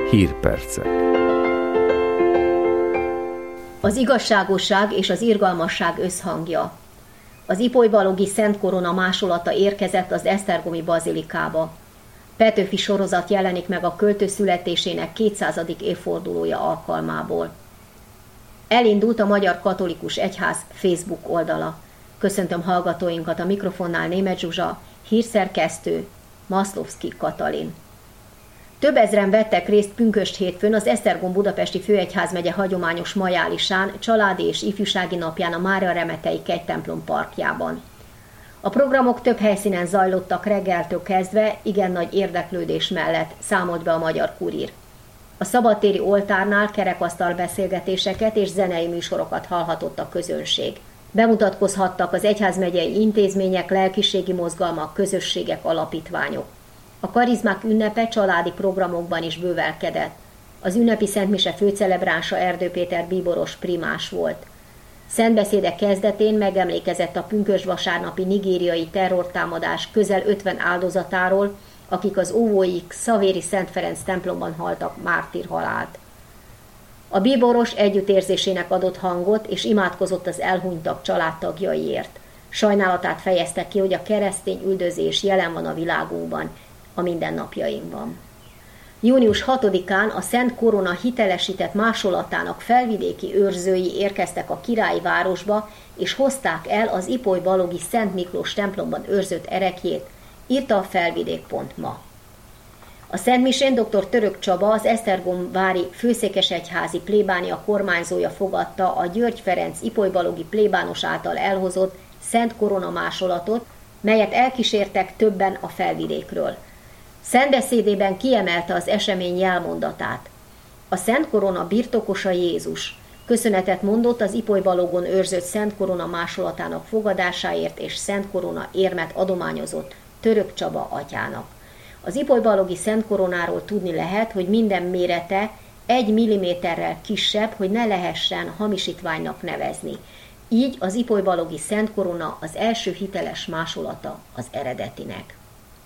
Hírpercek. Az igazságosság és az irgalmasság összhangja. Az Ipoly-Balogi Szent Korona másolata érkezett az esztergomi bazilikába. Petőfi sorozat jelenik meg a költő születésének 200. évfordulója alkalmából. Elindult a Magyar Katolikus Egyház Facebook oldala. Köszöntöm hallgatóinkat, a mikrofonnál Németh Zsuzsa, hírszerkesztő Maszlovszky Katalin. Több ezren vettek részt pünkösd hétfőn az Esztergom-Budapesti Főegyházmegye hagyományos majálisán, családi és ifjúsági napján a Mária Remetei kegytemplom parkjában. A programok több helyszínen zajlottak reggeltől kezdve, igen nagy érdeklődés mellett, számolt be a Magyar Kurír. A szabadtéri oltárnál kerekasztal beszélgetéseket és zenei műsorokat hallhatott a közönség. Bemutatkozhattak az egyházmegyei intézmények, lelkiségi mozgalmak, közösségek, alapítványok. A karizmák ünnepe családi programokban is bővelkedett. Az ünnepi szentmise főcelebránsa Erdő Péter bíboros primás volt. Szentbeszédek kezdetén megemlékezett a pünkösdvasárnapi nigériai terrortámadás közel 50 áldozatáról, akik az óvói Szavéri Szent Ferenc templomban haltak mártírhalált. A bíboros együttérzésének adott hangot és imádkozott az elhunytak családtagjaiért. Sajnálatát fejezte ki, hogy a keresztény üldözés jelen van a világunkban, a mindennapjainkban. Június 6-án a Szent Korona hitelesített másolatának felvidéki őrzői érkeztek a királyi városba, és hozták el az Ipoly-Balogi Szent Miklós templomban őrzött ereklyét, írta a Felvidék.ma. A szentmisén dr. Török Csaba, az esztergomvári főszékesegyházi plébánia kormányzója fogadta a György Ferenc Ipoly-Balogi plébános által elhozott Szent Korona másolatot, melyet elkísértek többen a Felvidékről. Szentbeszédében kiemelte az esemény jelmondatát. A Szent Korona birtokosa Jézus. Köszönetet mondott az Ipoly-Balogon őrzött Szent Korona másolatának fogadásáért, és Szent Korona érmet adományozott Török Csaba atyának. Az Ipoly-Balogi Szent Koronáról tudni lehet, hogy minden mérete 1 milliméterrel kisebb, hogy ne lehessen hamisítványnak nevezni. Így az Ipoly-Balogi Szent Korona az első hiteles másolata az eredetinek.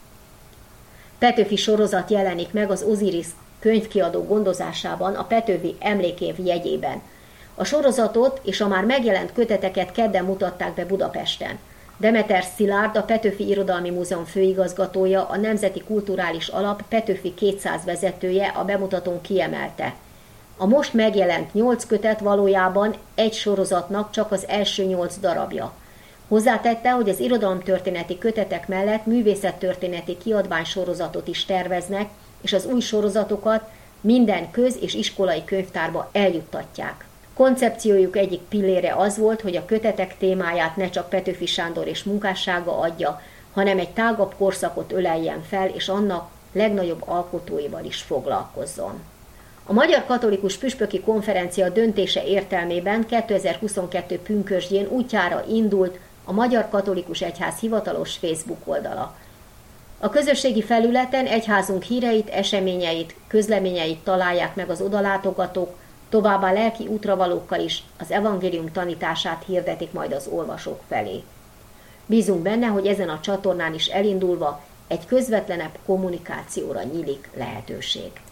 Petőfi sorozat jelenik meg az Osiris könyvkiadó gondozásában a Petőfi emlékév jegyében. A sorozatot és a már megjelent köteteket kedden mutatták be Budapesten. Demeter Szilárd, a Petőfi Irodalmi Múzeum főigazgatója, a Nemzeti Kulturális Alap Petőfi 200 vezetője a bemutatón kiemelte. A most megjelent 8 kötet valójában egy sorozatnak csak az első 8 darabja. Hozzátette, hogy az irodalomtörténeti kötetek mellett művészettörténeti kiadványsorozatot is terveznek, és az új sorozatokat minden köz- és iskolai könyvtárba eljuttatják. Koncepciójuk egyik pillére az volt, hogy a kötetek témáját ne csak Petőfi Sándor és munkássága adja, hanem egy tágabb korszakot öleljen fel, és annak legnagyobb alkotóival is foglalkozzon. A Magyar Katolikus Püspöki Konferencia döntése értelmében 2022 pünkösdjén útjára indult a Magyar Katolikus Egyház hivatalos Facebook oldala. A közösségi felületen egyházunk híreit, eseményeit, közleményeit találják meg az odalátogatók, továbbá lelki útravalókkal is az evangélium tanítását hirdetik majd az olvasók felé. Bízunk benne, hogy ezen a csatornán is elindulva egy közvetlenebb kommunikációra nyílik lehetőség.